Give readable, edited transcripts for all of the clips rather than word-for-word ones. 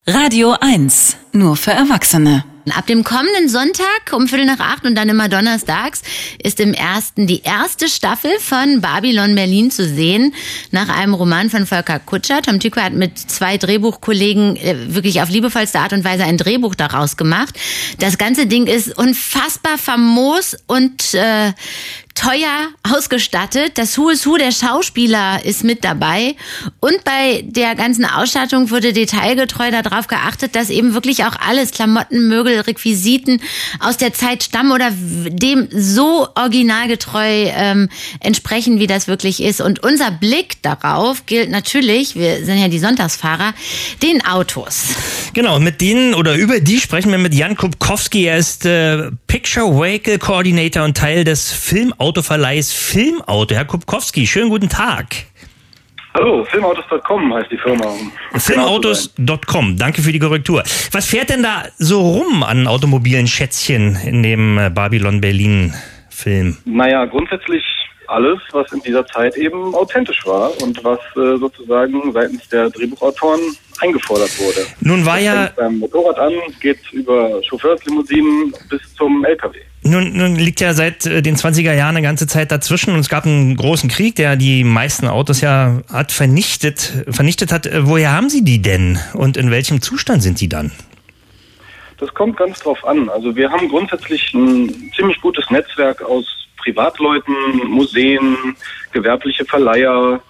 Radio 1, nur für Erwachsene. Ab dem kommenden Sonntag um 7:45 und dann immer donnerstags ist im Ersten die erste Staffel von Babylon Berlin zu sehen. Nach einem Roman von Volker Kutscher. Tom Tykwer hat mit 2 Drehbuchkollegen wirklich auf liebevollste Art und Weise ein Drehbuch daraus gemacht. Das ganze Ding ist unfassbar famos und teuer ausgestattet. Das Who is Who der Schauspieler ist mit dabei. Und bei der ganzen Ausstattung wurde detailgetreu darauf geachtet, dass eben wirklich auch alles, Klamotten, Möbel, Requisiten aus der Zeit stammen oder dem so originalgetreu entsprechen, wie das wirklich ist. Und unser Blick darauf gilt natürlich, wir sind ja die Sonntagsfahrer, den Autos. Genau, mit denen oder über die sprechen wir mit Jan Kupkowski. Er ist Picture Vehicle Coordinator und Teil des Filmautoverleihs Filmauto. Herr Kupkowski, schönen guten Tag. Hallo, Filmautos.com heißt die Firma. Filmautos.com, danke für die Korrektur. Was fährt denn da so rum an automobilen Schätzchen in dem Babylon Berlin Film? Naja, grundsätzlich alles, was in dieser Zeit eben authentisch war und was sozusagen seitens der Drehbuchautoren eingefordert wurde. Nun war ja... Fängt beim Motorrad an, geht über Chauffeurslimousinen bis zum LKW. Nun liegt ja seit den 20er Jahren eine ganze Zeit dazwischen und es gab einen großen Krieg, der die meisten Autos ja vernichtet hat. Woher haben Sie die denn und in welchem Zustand sind die dann? Das kommt ganz drauf an. Also wir haben grundsätzlich ein ziemlich gutes Netzwerk aus Privatleuten, Museen, gewerbliche Verleiher,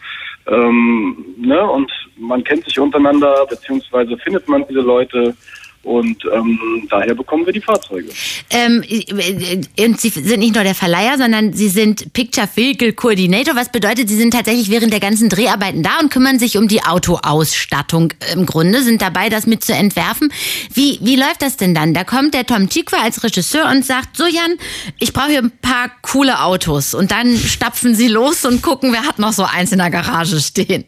und man kennt sich untereinander, beziehungsweise findet man diese Leute. Und daher bekommen wir die Fahrzeuge. Und Sie sind nicht nur der Verleiher, sondern Sie sind Picture Vehicle Coordinator. Was bedeutet, Sie sind tatsächlich während der ganzen Dreharbeiten da und kümmern sich um die Autoausstattung im Grunde, sind dabei, das mit zu entwerfen. Wie läuft das denn dann? Da kommt der Tom Tykwer als Regisseur und sagt, so Jan, ich brauche hier ein paar coole Autos. Und dann stapfen Sie los und gucken, wer hat noch so eins in der Garage stehen.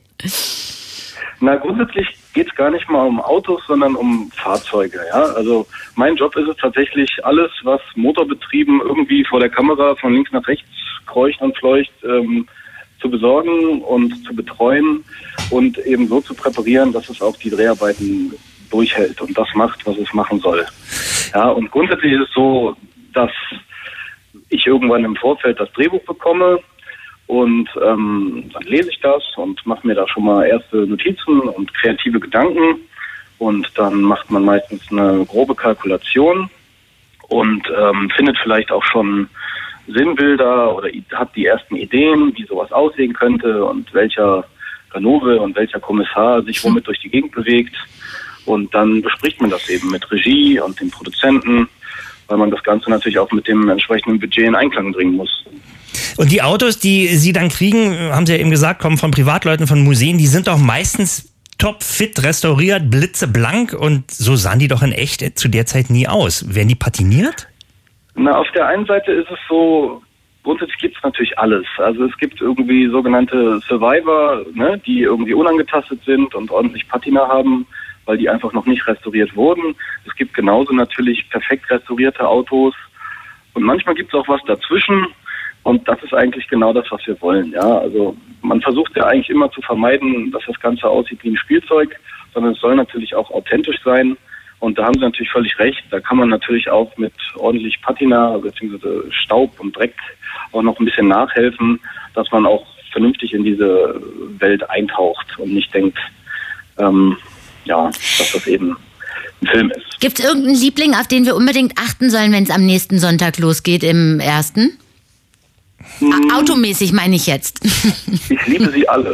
Na, grundsätzlich geht es gar nicht mal um Autos, sondern um Fahrzeuge. Ja? Also mein Job ist es tatsächlich, alles, was motorbetrieben irgendwie vor der Kamera von links nach rechts kreucht und fleucht, zu besorgen und zu betreuen und eben so zu präparieren, dass es auch die Dreharbeiten durchhält und das macht, was es machen soll. Ja, und grundsätzlich ist es so, dass ich irgendwann im Vorfeld das Drehbuch bekomme. Und dann lese ich das und mache mir da schon mal erste Notizen und kreative Gedanken. Und dann macht man meistens eine grobe Kalkulation und findet vielleicht auch schon Sinnbilder oder hat die ersten Ideen, wie sowas aussehen könnte und welcher Ganove und welcher Kommissar sich womit durch die Gegend bewegt. Und dann bespricht man das eben mit Regie und den Produzenten, weil man das Ganze natürlich auch mit dem entsprechenden Budget in Einklang bringen muss. Und die Autos, die Sie dann kriegen, haben Sie ja eben gesagt, kommen von Privatleuten, von Museen, die sind doch meistens topfit restauriert, blitzeblank und so sahen die doch in echt zu der Zeit nie aus. Werden die patiniert? Na, auf der einen Seite ist es so, grundsätzlich gibt es natürlich alles. Also es gibt irgendwie sogenannte Survivor, ne, die irgendwie unangetastet sind und ordentlich Patina haben, weil die einfach noch nicht restauriert wurden. Es gibt genauso natürlich perfekt restaurierte Autos und manchmal gibt es auch was dazwischen. Und das ist eigentlich genau das, was wir wollen. Ja, also man versucht ja eigentlich immer zu vermeiden, dass das Ganze aussieht wie ein Spielzeug, sondern es soll natürlich auch authentisch sein. Und da haben Sie natürlich völlig recht. Da kann man natürlich auch mit ordentlich Patina bzw. Staub und Dreck auch noch ein bisschen nachhelfen, dass man auch vernünftig in diese Welt eintaucht und nicht denkt, dass das eben ein Film ist. Gibt es irgendeinen Liebling, auf den wir unbedingt achten sollen, wenn es am nächsten Sonntag losgeht im Ersten? Automäßig meine ich jetzt. Ich liebe sie alle.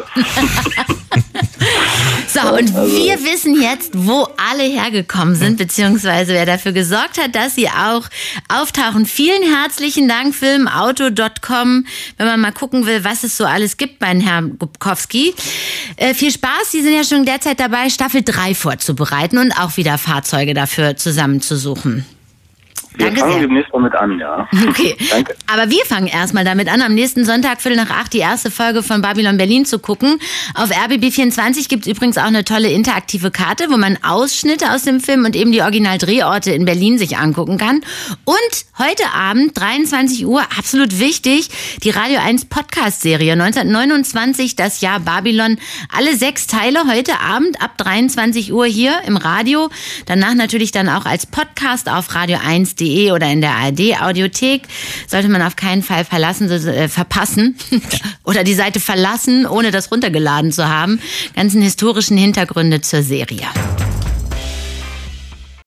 So, und wir wissen jetzt, wo alle hergekommen sind, beziehungsweise wer dafür gesorgt hat, dass sie auch auftauchen. Vielen herzlichen Dank, Filmauto.com, wenn man mal gucken will, was es so alles gibt bei Herrn Kupkowski. Viel Spaß, Sie sind ja schon derzeit dabei, Staffel 3 vorzubereiten und auch wieder Fahrzeuge dafür zusammenzusuchen. Wir Danke fangen sehr. demnächst damit an, ja. Okay, Danke. aber wir fangen erstmal damit an, am nächsten Sonntag 7:45 die erste Folge von Babylon Berlin zu gucken. Auf RBB24 gibt es übrigens auch eine tolle interaktive Karte, wo man Ausschnitte aus dem Film und eben die Originaldrehorte in Berlin sich angucken kann. Und heute Abend, 23 Uhr, absolut wichtig, die Radio 1 Podcast-Serie 1929, das Jahr Babylon. Alle 6 Teile heute Abend ab 23 Uhr hier im Radio. Danach natürlich dann auch als Podcast auf radio1.de oder in der ARD-Audiothek. Sollte man auf keinen Fall verpassen oder die Seite verlassen, ohne das runtergeladen zu haben. Ganzen historischen Hintergründe zur Serie.